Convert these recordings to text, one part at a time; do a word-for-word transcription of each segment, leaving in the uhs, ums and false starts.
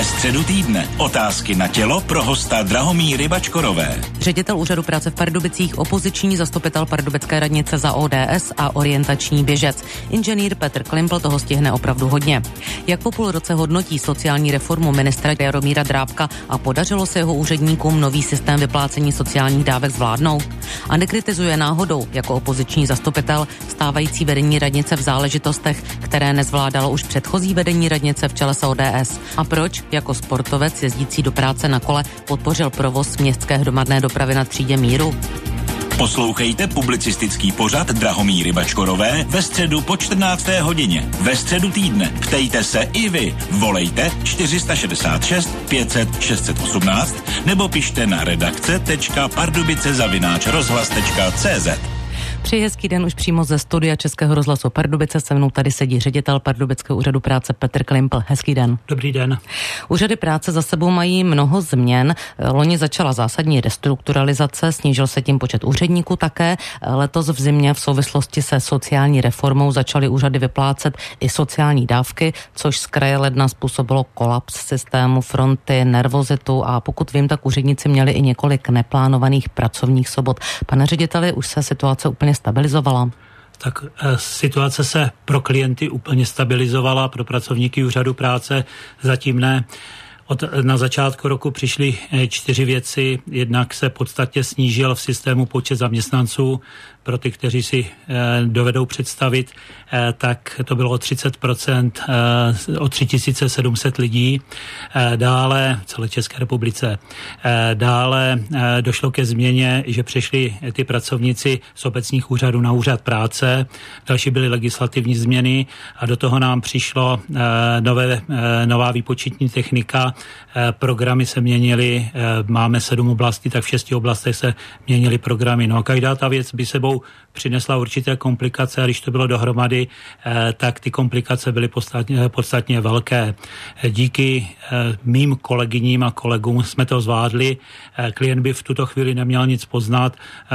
Ve středu týdne otázky na tělo pro hosta Drahomíry Bačkorové. Ředitel úřadu práce v Pardubicích, opoziční zastupitel pardubické radnice za O D S a orientační běžec. Inženýr Petr Klimpl toho stihne opravdu hodně. Jak po půl roce hodnotí sociální reformu ministra Jaromíra Drábka a podařilo se jeho úředníkům nový systém vyplácení sociálních dávek zvládnout? A nekritizuje náhodou jako opoziční zastupitel stávající vedení radnice v záležitostech, které nezvládalo už předchozí vedení radnice v čele s O D S? A proč jako sportovec jezdící do práce na kole podpořil provoz městské hromadné dopravy na třídě Míru? Poslouchejte publicistický pořad Drahomíry Bačkorové ve středu po čtrnácté hodině. Ve středu týdne ptejte se i vy. Volejte čtyři šest šest pět set šest set osmnáct nebo pište na redakce tečka pardubice zavináč rozhlas tečka cé zet. Přeji hezký den už přímo ze studia Českého rozhlasu Pardubice. Se mnou tady sedí ředitel Pardubického úřadu práce Petr Klimpl. Hezký den. Dobrý den. Úřady práce za sebou mají mnoho změn. Loni začala zásadní restrukturalizace, snížil se tím počet úředníků také. Letos v zimě v souvislosti se sociální reformou začaly úřady vyplácet i sociální dávky, což z kraje ledna způsobilo kolaps systému fronty, nervozitu a pokud vím, tak úředníci měli i několik neplánovaných pracovních sobot. Pane řediteli, už se situace úplně stabilizovala? Tak e, situace se pro klienty úplně stabilizovala, pro pracovníky úřadu práce zatím ne. Od, na začátku roku přišly čtyři věci. Jednak se podstatně snížil v systému počet zaměstnanců. Pro ty, kteří si e, dovedou představit, e, tak to bylo o třicet procent, e, o tři tisíce sedm set lidí. E, dále v celé České republice. E, dále e, došlo ke změně, že přešli ty pracovníci z obecních úřadů na úřad práce. Další byly legislativní změny a do toho nám přišlo e, nové, e, nová výpočetní technika. E, programy se měnily, e, máme sedm oblastí, tak v šesti oblastech se měnily programy. No a každá ta věc by sebou přinesla určité komplikace a když to bylo dohromady, eh, tak ty komplikace byly podstatně, podstatně velké. Díky eh, mým kolegyním a kolegům jsme to zvládli. Eh, klient by v tuto chvíli neměl nic poznat. Eh,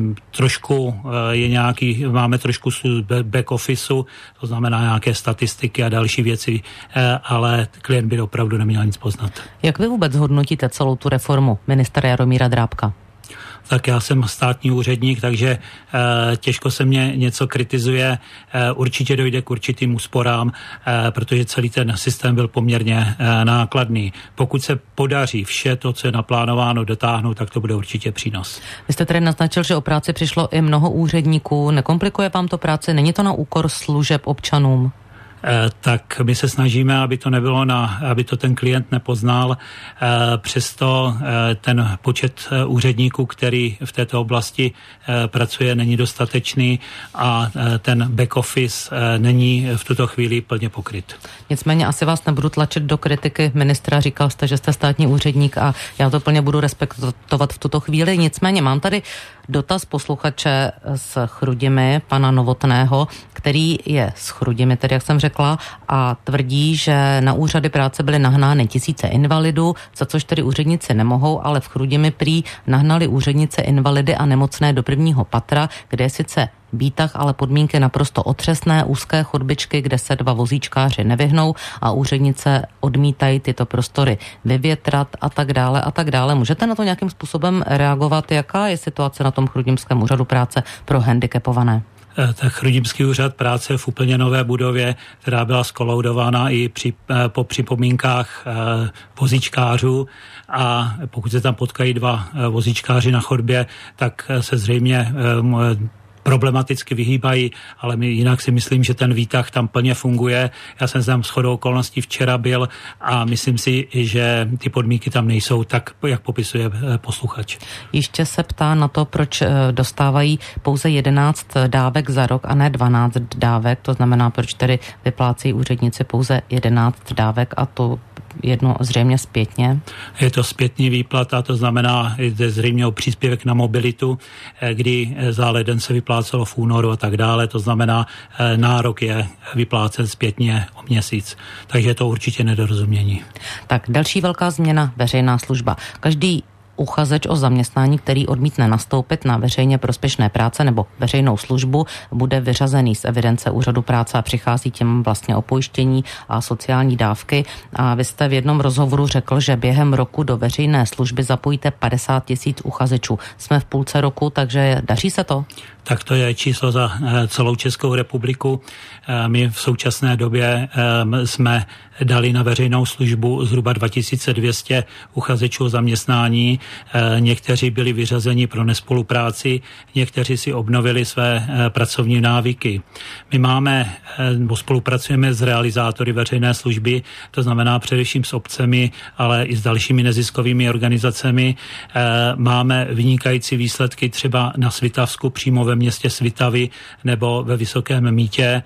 trošku eh, je nějaký, máme trošku back officeu, to znamená nějaké statistiky a další věci, eh, ale klient by opravdu neměl nic poznat. Jak vy vůbec hodnotíte celou tu reformu ministra Jaromíra Drábka? Tak já jsem státní úředník, takže e, těžko se mě něco kritizuje. E, určitě dojde k určitým úsporám, e, protože celý ten systém byl poměrně e, nákladný. Pokud se podaří vše to, co je naplánováno, dotáhnout, tak to bude určitě přínos. Vy jste tedy naznačil, že o práci přišlo i mnoho úředníků. Nekomplikuje vám to práci? Není to na úkor služeb občanům? Tak my se snažíme, aby to nebylo na, aby to ten klient nepoznal. Přesto ten počet úředníků, který v této oblasti pracuje, není dostatečný a ten back office není v tuto chvíli plně pokryt. Nicméně asi vás nebudu tlačit do kritiky ministra. Říkal jste, že jste státní úředník a já to plně budu respektovat v tuto chvíli. Nicméně mám tady dotaz posluchače z Chrudimi, pana Novotného, který je z Chrudimi, tedy jak jsem řekla, a tvrdí, že na úřady práce byly nahnány tisíce invalidů, za což tedy úředníci nemohou, ale v Chrudimi prý nahnali úřednice invalidy a nemocné do prvního patra, kde je sice výtah, ale podmínky naprosto otřesné, úzké chodbičky, kde se dva vozíčkáři nevyhnou a úřednice odmítají tyto prostory vyvětrat a tak dále a tak dále. Můžete na to nějakým způsobem reagovat? Jaká je situace na tom Chrudimském úřadu práce pro handicapované? Tak Chrudimský úřad práce je v úplně nové budově, která byla skoloudována i při, po připomínkách vozíčkářů a pokud se tam potkají dva vozíčkáři na chodbě, tak se zřejmě problematicky vyhýbají, ale my jinak si myslím, že ten výtah tam plně funguje. Já jsem tam shodou okolností včera byl a myslím si, že ty podmínky tam nejsou tak, jak popisuje posluchač. Ještě se ptá na to, proč dostávají pouze jedenáct dávek za rok a ne dvanáct dávek, to znamená, proč tedy vyplácejí úředníci pouze jedenáct dávek a to jedno zřejmě zpětně. Je to zpětný výplata, to znamená jde zřejmě o příspěvek na mobilitu, kdy za leden se vyplácelo v únoru a tak dále, to znamená nárok je vyplácen zpětně o měsíc. Takže je to určitě nedorozumění. Tak další velká změna, veřejná služba. Každý uchazeč o zaměstnání, který odmítne nastoupit na veřejně prospěšné práce nebo veřejnou službu, bude vyřazený z evidence úřadu práce a přichází tím vlastně o pojištění a sociální dávky. A vy jste v jednom rozhovoru řekl, že během roku do veřejné služby zapojíte padesát tisíc uchazečů. Jsme v půlce roku, takže daří se to? Tak to je číslo za celou Českou republiku. My v současné době jsme dali na veřejnou službu zhruba dva tisíce dvě stě uchazečů o zaměstnání. Někteří byli vyřazeni pro nespolupráci, někteří si obnovili své pracovní návyky. My máme, nebo spolupracujeme s realizátory veřejné služby, to znamená především s obcemi, ale i s dalšími neziskovými organizacemi. Máme vynikající výsledky třeba na Svitavsku, přímo ve městě Svitavy nebo ve Vysokém Mýtě.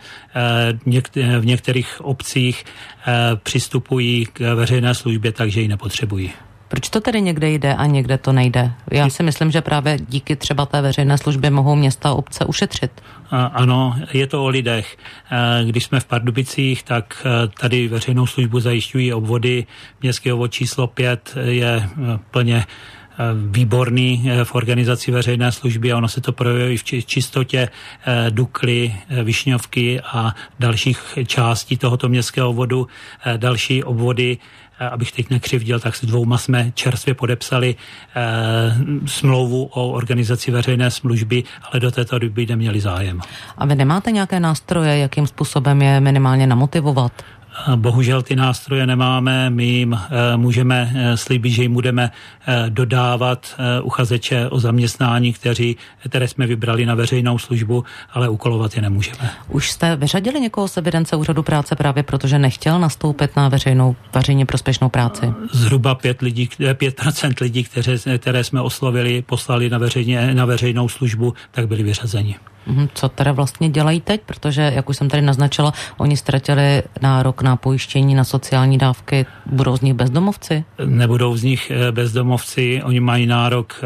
V některých obcích přistupují k veřejné službě, takže ji nepotřebují. Proč to tedy někde jde a někde to nejde? Já si myslím, že právě díky třeba té veřejné službě mohou města a obce ušetřit. Ano, je to o lidech. Když jsme v Pardubicích, tak tady veřejnou službu zajišťují obvody. Městský obvod číslo pět je plně výborný v organizaci veřejné služby a ono se to projevuje v čistotě Dukly, Višňovky a dalších částí tohoto městského obvodu. Další obvody, abych teď nekřivdil, tak s dvouma jsme čerstvě podepsali eh, smlouvu o organizaci veřejné služby, ale do této doby neměli zájem. A vy nemáte nějaké nástroje, jakým způsobem je minimálně namotivovat? Bohužel ty nástroje nemáme, my jim e, můžeme e, slíbit, že jim budeme e, dodávat e, uchazeče o zaměstnání, kteří, které jsme vybrali na veřejnou službu, ale úkolovat je nemůžeme. Už jste vyřadili někoho z evidence úřadu práce právě protože nechtěl nastoupit na veřejnou, veřejně prospěšnou práci? Zhruba pět lidí, pět procent lidí, které, které jsme oslovili, poslali na, veřejně, na veřejnou službu, tak byli vyřazeni. Co teda vlastně dělají teď? Protože, jak už jsem tady naznačila, oni ztratili nárok na pojištění, na sociální dávky. Budou z nich bezdomovci? Nebudou z nich bezdomovci. Oni mají nárok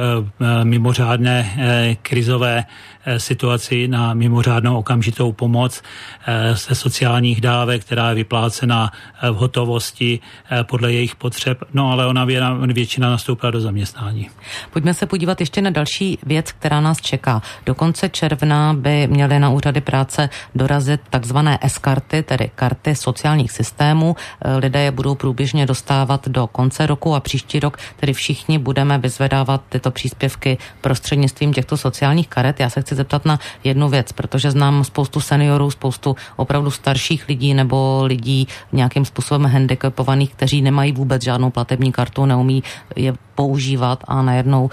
mimořádné krizové situaci na mimořádnou okamžitou pomoc ze sociálních dávek, která je vyplácena v hotovosti podle jejich potřeb. No ale ona většina nastoupila do zaměstnání. Pojďme se podívat ještě na další věc, která nás čeká. Do konce června by měly na úřady práce dorazit takzvané S-karty, tedy karty sociálních systémů. Lidé je budou průběžně dostávat do konce roku a příští rok, tedy všichni budeme vyzvedávat tyto příspěvky prostřednictvím těchto sociálních karet. Já se chci zeptat na jednu věc, protože znám spoustu seniorů, spoustu opravdu starších lidí nebo lidí nějakým způsobem handicapovaných, kteří nemají vůbec žádnou platební kartu, neumí je používat a najednou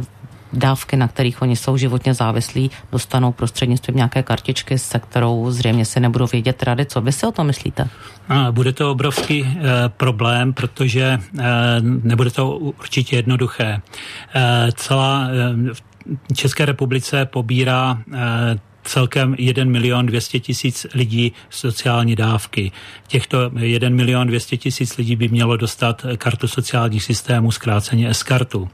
dávky, na kterých oni jsou životně závislí, dostanou prostřednictvím nějaké kartičky, se kterou zřejmě si nebudou vědět rady. Co vy si o tom myslíte? Bude to obrovský e, problém, protože e, nebude to určitě jednoduché. E, celá e, v České republice pobírá e, celkem jeden milion dvě stě tisíc lidí sociální dávky. Těchto jeden milion dvě stě tisíc lidí by mělo dostat kartu sociálních systémů, zkráceně S-kartu.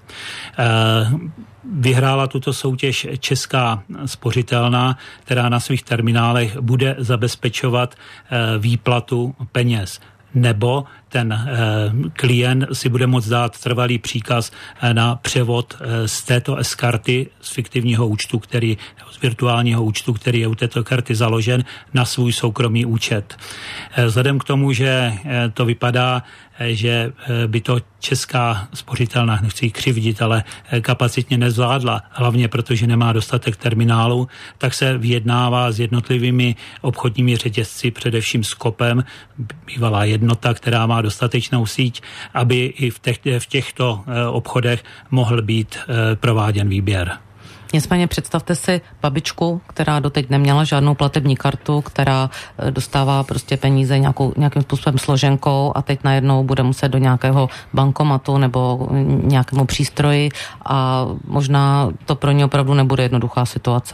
Vyhrála tuto soutěž Česká spořitelna, která na svých terminálech bude zabezpečovat výplatu peněz. Nebo ten e, klient si bude moct dát trvalý příkaz e, na převod e, z této S-karty, z fiktivního účtu, který, z virtuálního účtu, který je u této karty založen, na svůj soukromý účet. E, vzhledem k tomu, že e, to vypadá, e, že e, by to Česká spořitelna, nechci ji křivdit, ale e, kapacitně nezvládla, hlavně protože nemá dostatek terminálu, tak se vyjednává s jednotlivými obchodními řetězci, především s Kopem, bývalá jednota, která má dostatečnou síť, aby i v, těch, v těchto obchodech mohl být prováděn výběr. Nicméně představte si babičku, která doteď neměla žádnou platební kartu, která dostává prostě peníze nějakou, nějakým způsobem složenkou a teď najednou bude muset do nějakého bankomatu nebo nějakému přístroji a možná to pro ně opravdu nebude jednoduchá situace.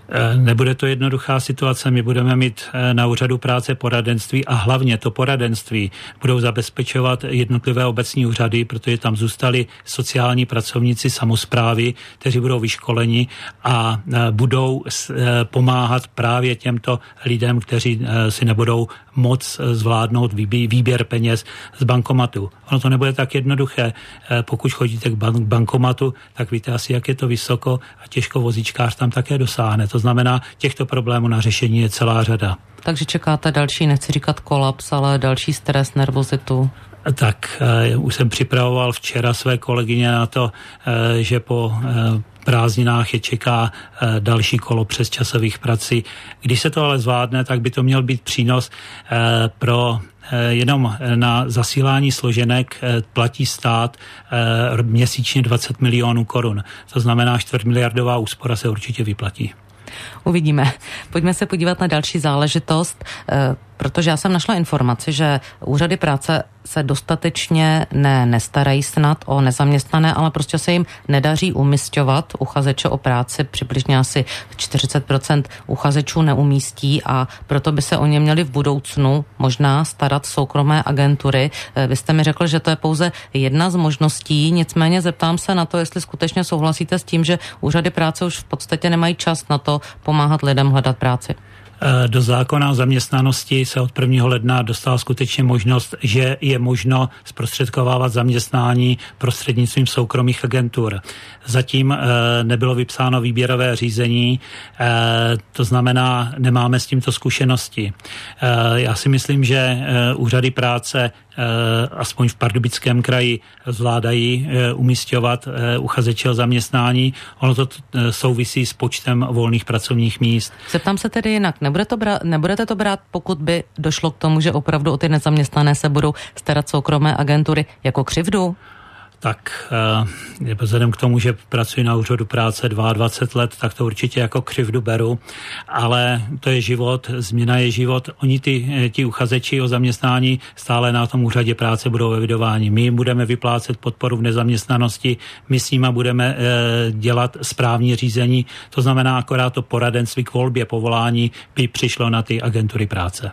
Nebude to jednoduchá situace, my budeme mít na úřadu práce poradenství a hlavně to poradenství budou zabezpečovat jednotlivé obecní úřady, protože tam zůstali sociální pracovníci samosprávy, kteří budou vyškoleni a budou pomáhat právě těmto lidem, kteří si nebudou moc zvládnout výběr peněz z bankomatu. Ono to nebude tak jednoduché. Pokud chodíte k bankomatu, tak víte asi, jak je to vysoko a těžko vozíčkář tam také dosáhne. To znamená, těchto problémů na řešení je celá řada. Takže čekáte další, nechci říkat kolaps, ale další stres, nervozitu? Tak uh, už jsem připravoval včera své kolegyně na to, uh, že po uh, prázdninách je čeká uh, další kolo přesčasových prací. Když se to ale zvládne, tak by to měl být přínos uh, pro jenom na zasílání složenek platí stát měsíčně dvacet milionů korun. To znamená, čtvrtmiliardová úspora se určitě vyplatí. Uvidíme. Pojďme se podívat na další záležitost, protože já jsem našla informaci, že úřady práce se dostatečně ne, nestarají snad o nezaměstnané, ale prostě se jim nedaří umisťovat uchazeče o práci. Přibližně asi čtyřicet procent uchazečů neumístí a proto by se o ně měli v budoucnu možná starat soukromé agentury. Vy jste mi řekl, že to je pouze jedna z možností, nicméně zeptám se na to, jestli skutečně souhlasíte s tím, že úřady práce už v podstatě nemají čas na to pomáhat lidem hledat práci. Do zákona o zaměstnanosti se od prvního ledna dostala skutečně možnost, že je možno zprostředkovávat zaměstnání prostřednictvím soukromých agentur. Zatím nebylo vypsáno výběrové řízení, to znamená, nemáme s tímto zkušenosti. Já si myslím, že úřady práce aspoň v Pardubickém kraji zvládají umísťovat uchazeče o zaměstnání. Ono to souvisí s počtem volných pracovních míst. Zeptám se tedy jinak. Nebude to brát, nebudete to brát, pokud by došlo k tomu, že opravdu o ty nezaměstnané se budou starat soukromé agentury, jako křivdu? Tak vzhledem k tomu, že pracuji na úřadu práce dvacet dva let, tak to určitě jako křivdu beru, ale to je život, změna je život. Oni ty, ti uchazeči o zaměstnání stále na tom úřadě práce budou evidováni. My budeme vyplácet podporu v nezaměstnanosti, my s nimi budeme dělat správní řízení, to znamená akorát to poradenství k volbě povolání by přišlo na ty agentury práce.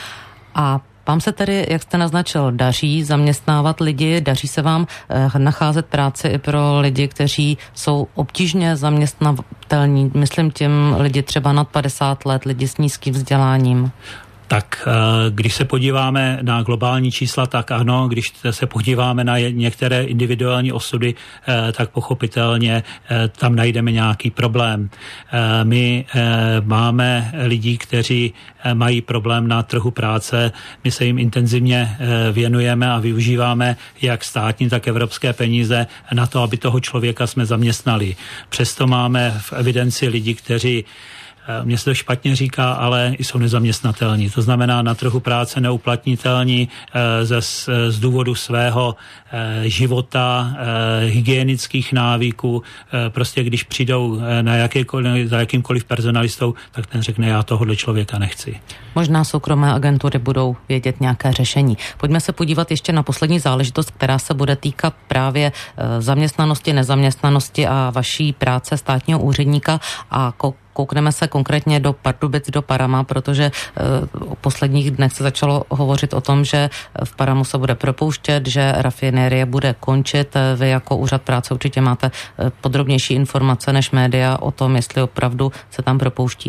A vám se tedy, jak jste naznačil, daří zaměstnávat lidi, daří se vám eh, nacházet práci i pro lidi, kteří jsou obtížně zaměstnavatelní, myslím tím lidi třeba nad padesát let, lidi s nízkým vzděláním. Tak když se podíváme na globální čísla, tak ano, když se podíváme na některé individuální osudy, tak pochopitelně tam najdeme nějaký problém. My máme lidi, kteří mají problém na trhu práce, my se jim intenzivně věnujeme a využíváme jak státní, tak evropské peníze na to, aby toho člověka jsme zaměstnali. Přesto máme v evidenci lidi, kteří mně se to špatně říká, ale jsou nezaměstnatelní. To znamená na trhu práce neuplatnitelní ze, z důvodu svého života, hygienických návyků. Prostě když přijdou na jakékoliv, za jakýmkoliv personalistou, tak ten řekne, já tohohle člověka nechci. Možná soukromé agentury budou vědět nějaké řešení. Pojďme se podívat ještě na poslední záležitost, která se bude týkat právě zaměstnanosti, nezaměstnanosti a vaší práce státního úředníka a koukneme se konkrétně do Pardubic, do Parama, protože o posledních dnech se začalo hovořit o tom, že v Paramu se bude propouštět, že rafinérie bude končit. Vy jako úřad práce určitě máte podrobnější informace než média o tom, jestli opravdu se tam propouští.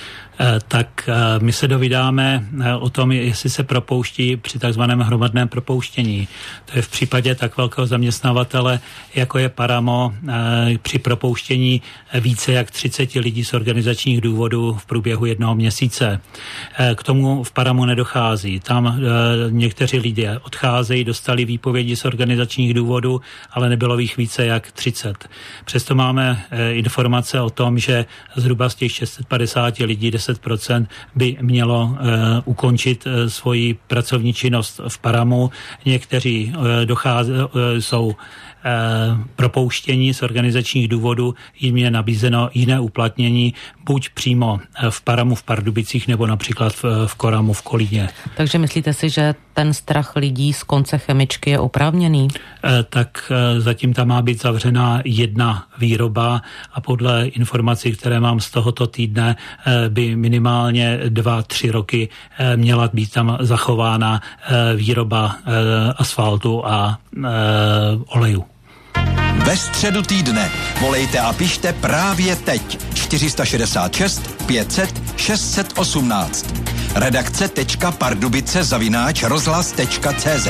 Tak my se dovídáme o tom, jestli se propouští při takzvaném hromadném propouštění. To je v případě tak velkého zaměstnavatele, jako je Paramo, při propouštění více jak třicet lidí z organizačních důvodů v průběhu jednoho měsíce. K tomu v Paramu nedochází. Tam někteří lidé odcházejí, dostali výpovědi z organizačních důvodů, ale nebylo jich více jak třicet. Přesto máme informace o tom, že zhruba z těch šest set padesát lidí, deset procent by mělo ukončit svoji pracovní činnost v Paramu. Někteří dochází, jsou propouštění z organizačních důvodů, jim je nabízeno jiné uplatnění, buď přímo v Paramu v Pardubicích, nebo například v, v Koramu v Kolíně. Takže myslíte si, že ten strach lidí z konce chemičky je oprávněný? E, tak e, zatím tam má být zavřená jedna výroba a podle informací, které mám z tohoto týdne, e, by minimálně dva, tři roky e, měla být tam zachována e, výroba e, asfaltu a e, oleju. Ve středu týdne volejte a pište právě teď čtyři šedesát šest pět set šest set osmnáct. redakce.pardubice zavináč rozhlas.cz.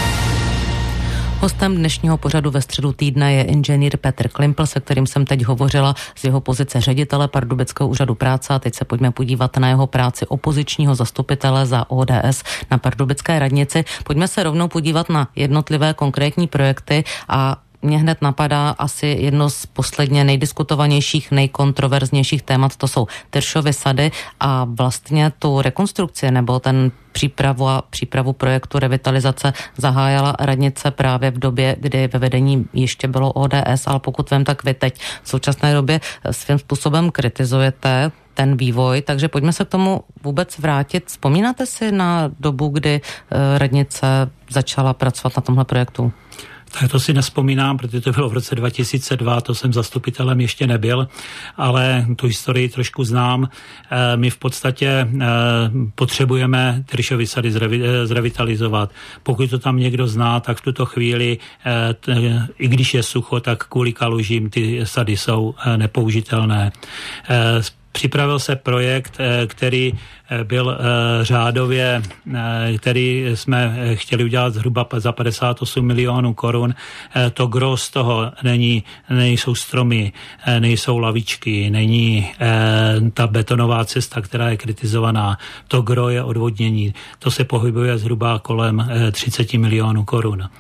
Hostem dnešního pořadu ve středu týdne je inženýr Petr Klimpl, se kterým jsem teď hovořila z jeho pozice ředitele Pardubického úřadu práce. A teď se pojďme podívat na jeho práci opozičního zastupitele za O D S na pardubické radnici. Pojďme se rovnou podívat na jednotlivé konkrétní projekty a mě hned napadá asi jedno z posledně nejdiskutovanějších, nejkontroverznějších témat, to jsou Tyršovy sady a vlastně tu rekonstrukci nebo ten přípravu a přípravu projektu revitalizace zahájila radnice právě v době, kdy ve vedení ještě bylo O D S, ale pokud vím, tak vy teď v současné době svým způsobem kritizujete ten vývoj, takže pojďme se k tomu vůbec vrátit. Vzpomínáte si na dobu, kdy radnice začala pracovat na tomhle projektu? Tak to si nespomínám, protože to bylo v roce dva tisíce dva, to jsem zastupitelem ještě nebyl, ale tu historii trošku znám. My v podstatě potřebujeme Tyršovy sady zrevitalizovat. Pokud to tam někdo zná, tak v tuto chvíli, i když je sucho, tak kvůli kalužím ty sady jsou nepoužitelné. Připravil se projekt, který byl řádově, který jsme chtěli udělat zhruba za padesát osm milionů korun. To gros z toho není, nejsou stromy, nejsou lavičky, není ta betonová cesta, která je kritizovaná. To gro je odvodnění. To se pohybuje zhruba kolem třicet milionů korun.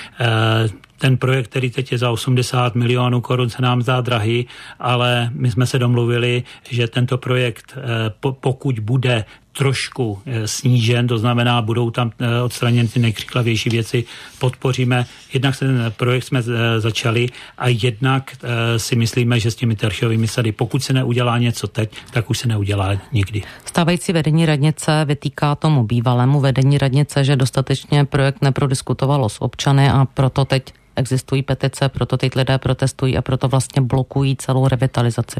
Ten projekt, který teď je za osmdesát milionů korun, se nám zdá drahý, ale my jsme se domluvili, že tento projekt, pokud bude trošku snížen, to znamená, budou tam odstraněny ty nejkřiklavější věci, podpoříme. Jednak ten projekt jsme začali a jednak si myslíme, že s těmi Tyršovými sady, pokud se neudělá něco teď, tak už se neudělá nikdy. Stávající vedení radnice vytýká tomu bývalému vedení radnice, že dostatečně projekt neprodiskutovalo s občany a proto teď existují petice, proto teď lidé protestují a proto vlastně blokují celou revitalizaci.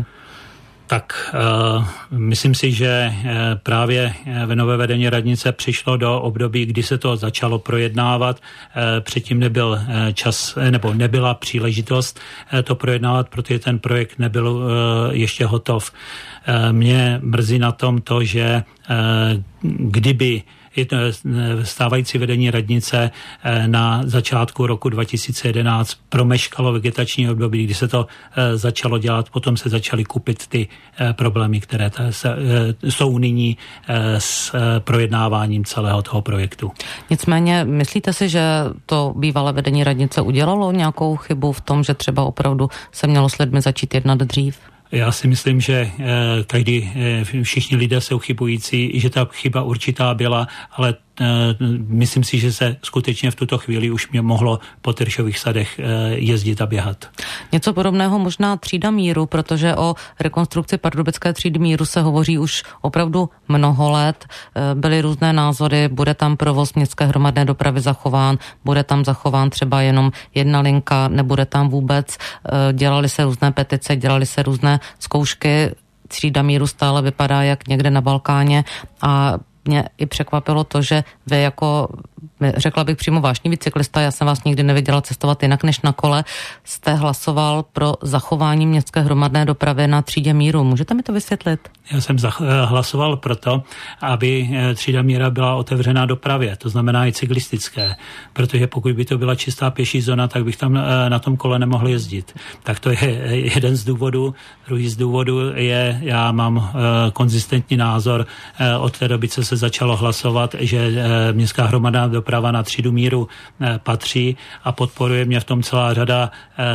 Tak uh, myslím si, že uh, právě ve nové vedení radnice přišlo do období, kdy se to začalo projednávat. Uh, předtím nebyl uh, čas, nebo nebyla příležitost uh, to projednávat, protože ten projekt nebyl uh, ještě hotov. Uh, mě mrzí na tom to, že uh, kdyby stávající vedení radnice na začátku roku dva tisíce jedenáct promeškalo vegetační období, kdy se to začalo dělat, potom se začaly kupit ty problémy, které jsou nyní s projednáváním celého toho projektu. Nicméně, myslíte si, že to bývalé vedení radnice udělalo nějakou chybu v tom, že třeba opravdu se mělo s lidmi začít jednat dřív? Já si myslím, že každý, všichni lidé jsou chybující, že ta chyba určitá byla, ale myslím si, že se skutečně v tuto chvíli už mě mohlo po Tyršových sadech jezdit a běhat. Něco podobného možná třída míru, protože o rekonstrukci pardubické třídy míru se hovoří už opravdu mnoho let. Byly různé názory, bude tam provoz městské hromadné dopravy zachován, bude tam zachován třeba jenom jedna linka, nebude tam vůbec. Dělaly se různé petice, dělaly se různé zkoušky. Třída míru stále vypadá jak někde na Balkáně a mě i překvapilo to, že vy jako, řekla bych přímo vášnivý cyklista, já jsem vás nikdy neviděla cestovat jinak než na kole, jste hlasoval pro zachování městské hromadné dopravy na třídě míru. Můžete mi to vysvětlit? Já jsem hlasoval proto, aby třída míra byla otevřená dopravě, to znamená i cyklistické, protože pokud by to byla čistá pěší zóna, tak bych tam na tom kole nemohl jezdit. Tak to je jeden z důvodů. Druhý z důvodů je, já mám konzistentní názor od té doby, co se se začalo hlasovat, že městská hromadná doprava na třídu míru patří a podporuje mě v tom celá řada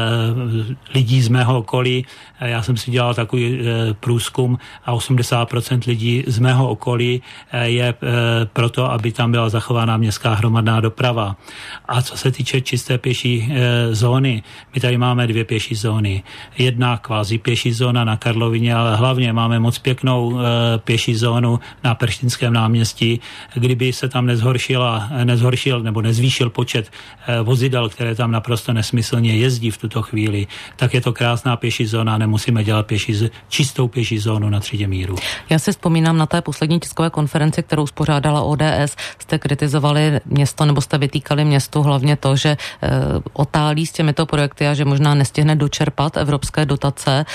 lidí z mého okolí. Já jsem si dělal takový průzkum a osmdesát procent lidí z mého okolí je proto, aby tam byla zachována městská hromadná doprava. A co se týče čisté pěší zóny, my tady máme dvě pěší zóny. Jedna kvázi pěší zóna na Karlovině, ale hlavně máme moc pěknou pěší zónu na Perštinském náměstí. Kdyby se tam nezhoršila, nezhoršil nebo nezvýšil počet vozidel, které tam naprosto nesmyslně jezdí v tuto chvíli, tak je to krásná pěší zóna, nemusíme dělat pěší, čistou pěší zónu na třídě míru. Já si vzpomínám na té poslední tiskové konferenci, kterou uspořádala O D S, jste kritizovali město nebo jste vytýkali městu hlavně to, že e, otálí s těmito projekty a že možná nestihne dočerpat evropské dotace, e,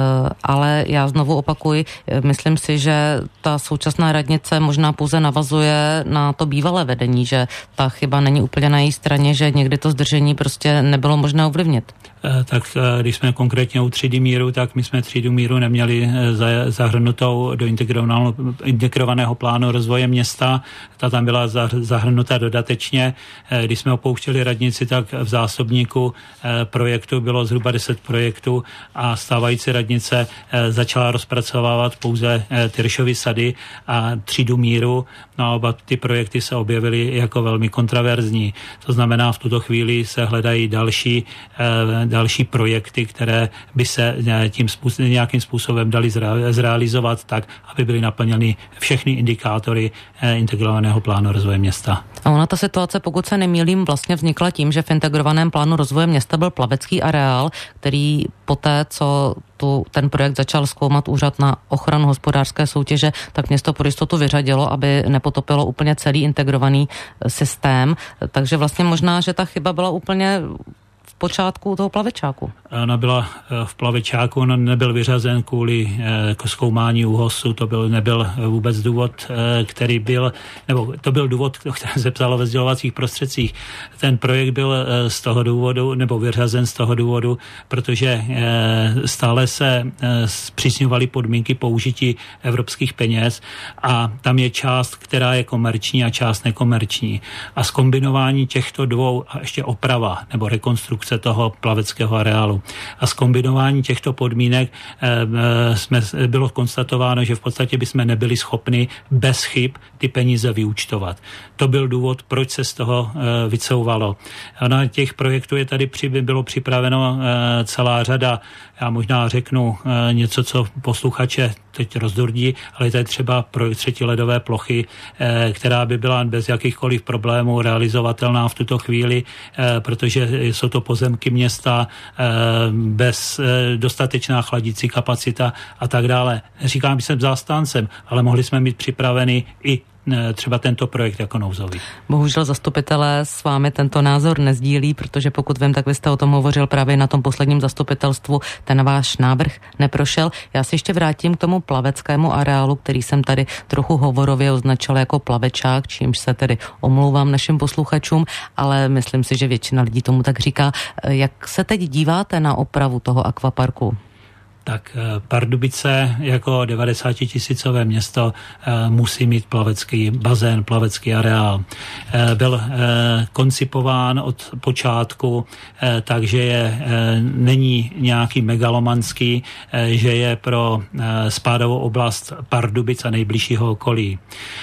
ale já znovu opakuji, myslím si, že ta současná radnice možná pouze navazuje na to bývalé vedení, že ta chyba není úplně na její straně, že někdy to zdržení prostě nebylo možné ovlivnit. Tak když jsme konkrétně u třídy míru, tak my jsme třídu míru neměli zahrnutou do integrovaného plánu rozvoje města. Ta tam byla zahrnuta dodatečně. Když jsme opouštěli radnici, tak v zásobníku projektu bylo zhruba deset projektů a stávající radnice začala rozpracovávat pouze Tyršovy sady a třídu míru. No a oba ty projekty se objevily jako velmi kontraverzní. To znamená, v tuto chvíli se hledají další další projekty, které by se tím způsobem, nějakým způsobem dali zrealizovat tak, aby byly naplněny všechny indikátory integrovaného plánu rozvoje města. A ona ta situace, pokud se nemýlím, vlastně vznikla tím, že v integrovaném plánu rozvoje města byl plavecký areál, který poté, co tu, ten projekt začal zkoumat úřad na ochranu hospodářské soutěže, tak město pro jistotu vyřadilo, aby nepotopilo úplně celý integrovaný systém. Takže vlastně možná, že ta chyba byla úplně počátku toho plavečáku. Ona byla v plavečáku, on nebyl vyřazen kvůli k zkoumání ÚHOSu, to byl, nebyl vůbec důvod, který byl, nebo to byl důvod, o kterém se psalo ve sdělovacích prostředcích. Ten projekt byl z toho důvodu, nebo vyřazen z toho důvodu, protože stále se zpřísňovaly podmínky použití evropských peněz a tam je část, která je komerční a část nekomerční. A zkombinování těchto dvou a ještě oprava nebo rekonstrukce toho plaveckého areálu. A zkombinování těchto podmínek e, jsme, bylo konstatováno, že v podstatě bychom nebyli schopni bez chyb ty peníze vyúčtovat. To byl důvod, proč se z toho e, vycouvalo. Na těch projektů je tady při, bylo připraveno e, celá řada. Já možná řeknu e, něco, co posluchače teď rozdurdí, ale to je třeba projekt třetí ledové plochy, e, která by byla bez jakýchkoliv problémů realizovatelná v tuto chvíli, e, protože jsou to pozemky města, e, bez e, dostatečná chladící kapacita a tak dále. Říkám, že jsem zastáncem, ale mohli jsme mít připravený i třeba tento projekt jako nouzový. Bohužel zastupitelé s vámi tento názor nezdílí, protože pokud vím, tak vy jste o tom hovořil právě na tom posledním zastupitelstvu, ten váš návrh neprošel. Já se ještě vrátím k tomu plaveckému areálu, který jsem tady trochu hovorově označil jako plavečák, čímž se tedy omlouvám našim posluchačům, ale myslím si, že většina lidí tomu tak říká. Jak se teď díváte na opravu toho akvaparku? Tak Pardubice jako devadesátitisícové město musí mít plavecký bazén, plavecký areál. Byl koncipován od počátku, takže je, není nějaký megalomanský, že je pro spádovou oblast Pardubic a nejbližšího okolí.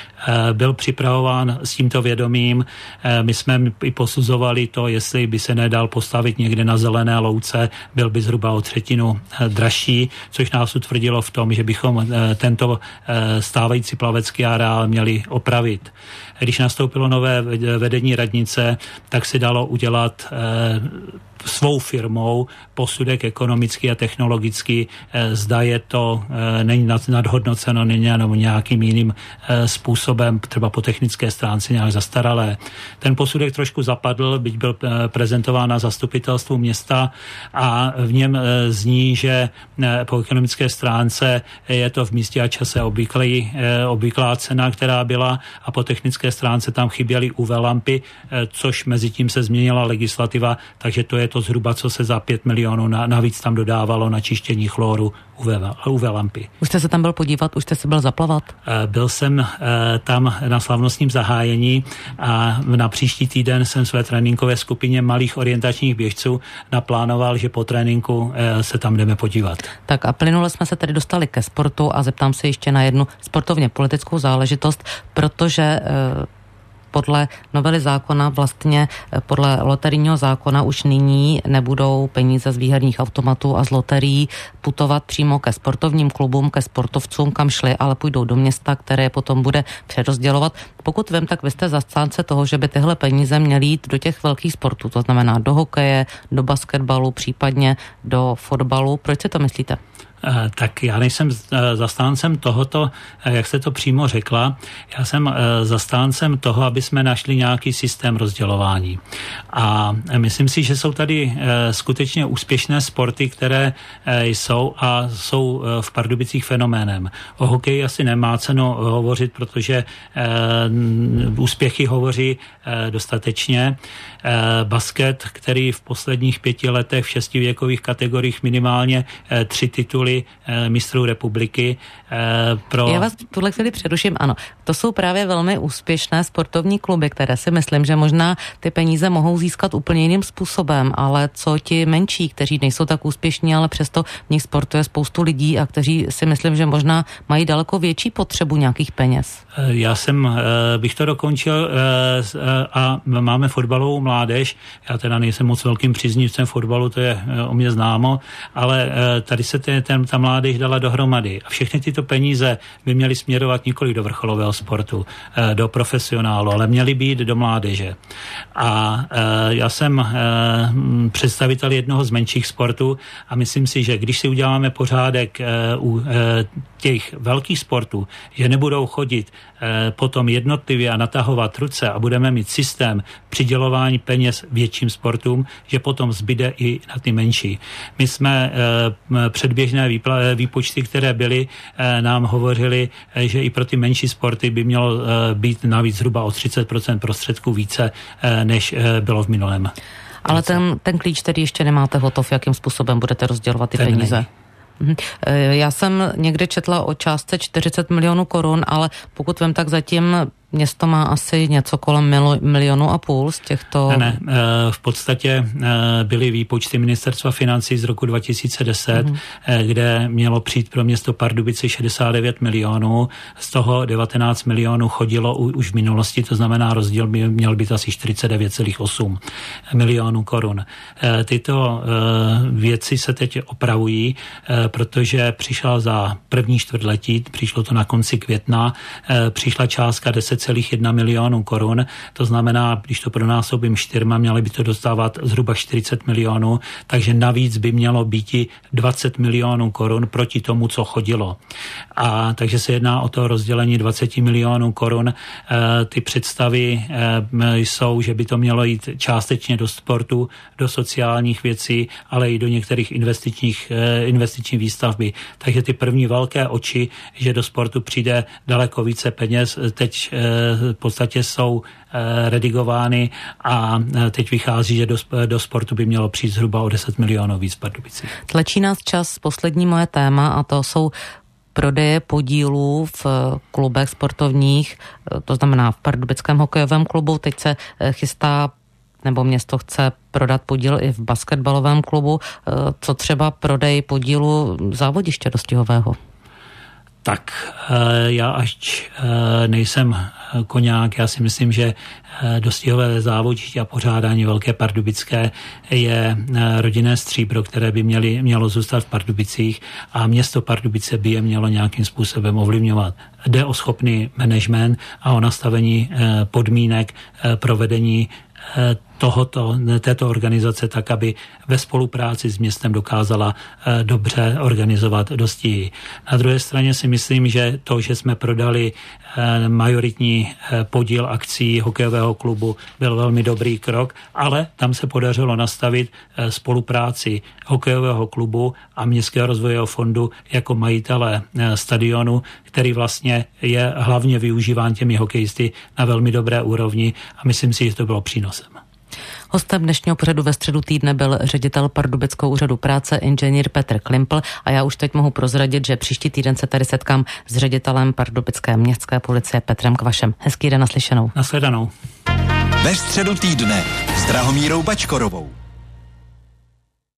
Byl připravován s tímto vědomím. My jsme i posuzovali to, jestli by se nedal postavit někde na zelené louce, byl by zhruba o třetinu dražší, což nás utvrdilo v tom, že bychom tento stávající plavecký areál měli opravit. Když nastoupilo nové vedení radnice, tak si dalo udělat svou firmou posudek ekonomický a technologický, zda je to není nadhodnoceno, není nebo nějakým jiným způsobem, třeba po technické stránce nějak zastaralé. Ten posudek trošku zapadl, byť byl prezentován na zastupitelstvu města a v něm zní, že po ekonomické stránce je to v místě a čase obvyklý, obvyklá cena, která byla, a po technické stránce tam chyběly U V lampy, což mezi tím se změnila legislativa, takže to je to zhruba, co se za pět milionů navíc tam dodávalo na čištění chloru U V lampy. Už jste se tam byl podívat, už jste se byl zaplavat? Byl jsem tam na slavnostním zahájení a na příští týden jsem své tréninkové skupině malých orientačních běžců naplánoval, že po tréninku se tam jdeme podívat. Tak a plynule jsme se tedy dostali ke sportu a zeptám se ještě na jednu sportovně politickou záležitost, protože podle novely zákona, vlastně podle loterijního zákona už nyní nebudou peníze z výherních automatů a z loterií putovat přímo ke sportovním klubům, ke sportovcům, kam šli, ale půjdou do města, které potom bude přerozdělovat. Pokud vím, tak vy jste zastánce toho, že by tyhle peníze měly jít do těch velkých sportů, to znamená do hokeje, do basketbalu, případně do fotbalu. Proč si to myslíte? Tak já nejsem zastáncem tohoto, jak jste to přímo řekla, já jsem zastáncem toho, aby jsme našli nějaký systém rozdělování. A myslím si, že jsou tady skutečně úspěšné sporty, které jsou a jsou v Pardubicích fenoménem. O hokeji asi nemá cenu hovořit, protože úspěchy hovoří dostatečně. Basket, který v posledních pěti letech v šesti věkových kategoriích minimálně tři tituly mistrů republiky. Pro... Já vás tuhle chvíli přeruším, ano. To jsou právě velmi úspěšné sportovní kluby, které si myslím, že možná ty peníze mohou získat úplně jiným způsobem, ale co ti menší, kteří nejsou tak úspěšní, ale přesto v nich sportuje spoustu lidí a kteří si myslím, že možná mají daleko větší potřebu nějakých peněz. Já jsem, bych to dokončil a máme fotbalovou mládež. Já teda nejsem moc velkým příznivcem fotbalu, to je o mě známo, ale tady se ten, ten, ta mládež dala dohromady a všechny tyto peníze by měly směrovat nikoli do vrcholového sportu, do profesionálu, ale měly být do mládeže. A já jsem představitel jednoho z menších sportů a myslím si, že když si uděláme pořádek u těch velkých sportů, že nebudou chodit potom jednotlivě a natahovat ruce a budeme mít systém přidělování peněz větším sportům, že potom zbyde i na ty menší. My jsme předběžné výpočty, které byly, nám hovořili, že i pro ty menší sporty by mělo být navíc zhruba o třicet procent prostředků více, než bylo v minulém. Ale ten, ten klíč, který ještě nemáte hotov, jakým způsobem budete rozdělovat ty ten peníze? Není. Já jsem někdy četla o částce čtyřicet milionů korun, ale pokud vím, tak zatím město má asi něco kolem mil, milionu a půl z těchto... Ne, ne, v podstatě byly výpočty ministerstva financí z roku dva tisíce deset, mm. kde mělo přijít pro město Pardubice šedesát devět milionů, z toho devatenáct milionů chodilo už v minulosti, to znamená rozdíl by měl být asi čtyřicet devět celá osm milionů korun. Tyto věci se teď opravují, protože přišla za první čtvrtletí, přišlo to na konci května, přišla částka deset celá jedna milionů korun, to znamená, když to pronásobím čtyřma, měli by to dostávat zhruba čtyřicet milionů, takže navíc by mělo být i dvacet milionů korun proti tomu, co chodilo. A takže se jedná o to rozdělení dvacet milionů korun. E, ty představy e, jsou, že by to mělo jít částečně do sportu, do sociálních věcí, ale i do některých investičních, e, investiční výstavby. Takže ty první velké oči, že do sportu přijde daleko více peněz, teď e, v podstatě jsou redigovány a teď vychází, že do, do sportu by mělo přijít zhruba o deset milionů víc Pardubicí. Tlačí nás čas, poslední moje téma, a to jsou prodeje podílů v klubech sportovních, to znamená v Pardubickém hokejovém klubu. Teď se chystá, nebo město chce prodat podíl i v basketbalovém klubu. Co třeba prodej podílu závodiště dostihového? Tak já až nejsem koňák, já si myslím, že dostihové závodiště a pořádání Velké Pardubické je rodinné stříbro, které by měli, mělo zůstat v Pardubicích a město Pardubice by je mělo nějakým způsobem ovlivňovat. Jde o schopný management a o nastavení podmínek provedení tohoto, této organizace tak, aby ve spolupráci s městem dokázala dobře organizovat dostihy. Na druhé straně si myslím, že to, že jsme prodali majoritní podíl akcí hokejového klubu, byl velmi dobrý krok, ale tam se podařilo nastavit spolupráci hokejového klubu a Městského rozvojového fondu jako majitele stadionu, který vlastně je hlavně využíván těmi hokejisty na velmi dobré úrovni a myslím si, že to bylo přínosem. Hostem dnešního pořadu ve středu týdne byl ředitel Pardubického úřadu práce inženýr Petr Klimpl a já už teď mohu prozradit, že příští týden se tady setkám s ředitelem Pardubické městské policie Petrem Kvašem. Hezký den, naslyšenou. Nashledanou. Ve středu týdne s Drahomírou Bačkorovou.